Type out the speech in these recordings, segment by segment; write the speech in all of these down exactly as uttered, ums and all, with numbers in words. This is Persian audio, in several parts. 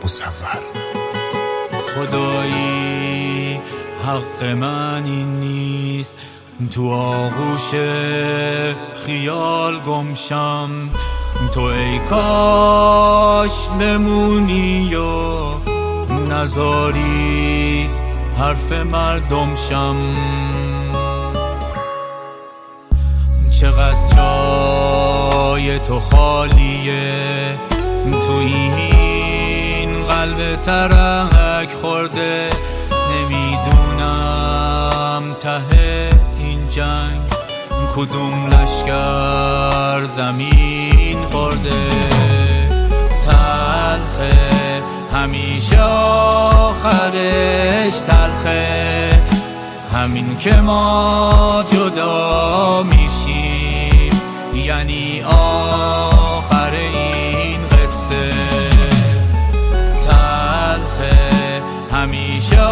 مصور. خدایی حق من این نیست تو آغوش خیال گمشم، تو ای کاش بمونی و نذاری حرف مردم شم. چقدر جای تو خالیه تو این قلب ترک خورده، نمیدونم ته این جنگ کدوم لشکر زمین خورده. تلخه همیشه آخرش تلخه، همین که ما جدا میشیم یعنی آخر این قصه. تلخه همیشه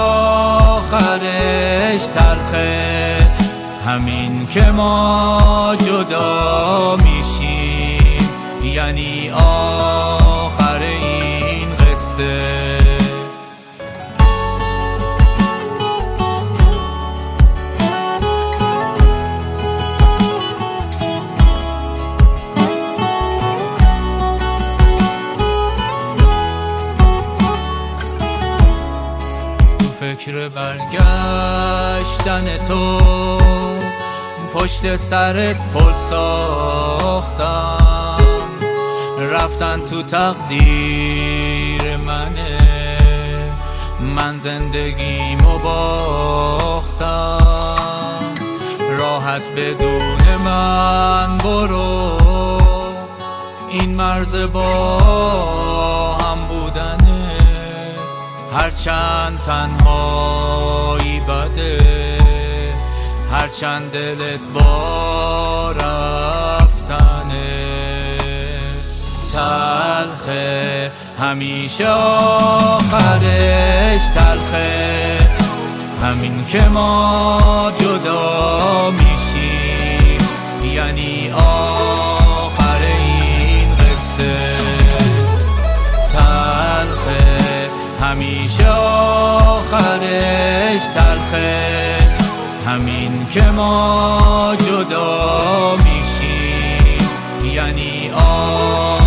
آخرش تلخه، همین که ما جدا میشیم یعنی آخر این قصه. فکر برگشتن تو پشت سرت پل ساختم، رفتن تو تقدیر منه، من زندگیمو باختم. راحت بدون من برو، این مرز با هم بودنه، هرچند تنهایی بده، هرچند دلت با رفتنه. تلخه همیشه آخرش تلخه، همین که ما جدا میشیم یعنی آخر این قصه. تلخه همیشه آخرش تلخه، همین که ما جدا میشیم یعنی آخر